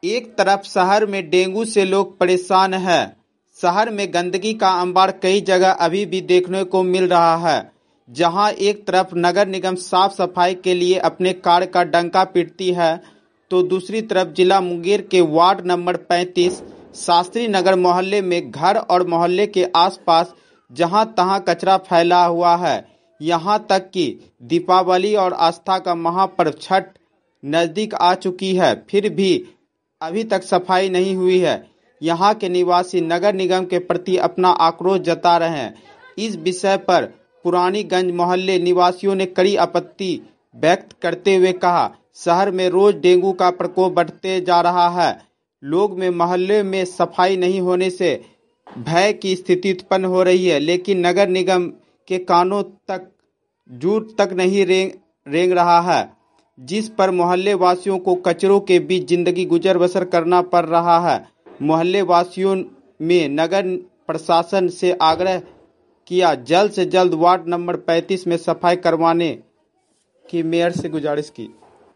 एक तरफ शहर में डेंगू से लोग परेशान हैं। शहर में गंदगी का अंबार कई जगह अभी भी देखने को मिल रहा है। जहां एक तरफ नगर निगम साफ सफाई के लिए अपने कार्य का डंका पीटती है, तो दूसरी तरफ जिला मुंगेर के वार्ड नंबर 35 शास्त्री नगर मोहल्ले में घर और मोहल्ले के आसपास जहां तहां कचरा फैला हुआ है। यहां तक कि दीपावली और आस्था का महापर्व छठ नजदीक आ चुकी है, फिर भी अभी तक सफाई नहीं हुई है। यहां के निवासी नगर निगम के प्रति अपना आक्रोश जता रहे हैं। इस विषय पर पुरानीगंज मोहल्ले निवासियों ने कड़ी आपत्ति व्यक्त करते हुए कहा, शहर में रोज डेंगू का प्रकोप बढ़ते जा रहा है। लोग में मोहल्ले में सफाई नहीं होने से भय की स्थिति उत्पन्न हो रही है, लेकिन नगर निगम के कानों तक जूट तक नहीं रेंग रहा है, जिस पर मोहल्ले वासियों को कचरों के बीच जिंदगी गुजर बसर करना पड़ रहा है। मोहल्ले वासियों में नगर प्रशासन से आग्रह किया जल्द से जल्द वार्ड नंबर 35 में सफाई करवाने की मेयर से गुजारिश की।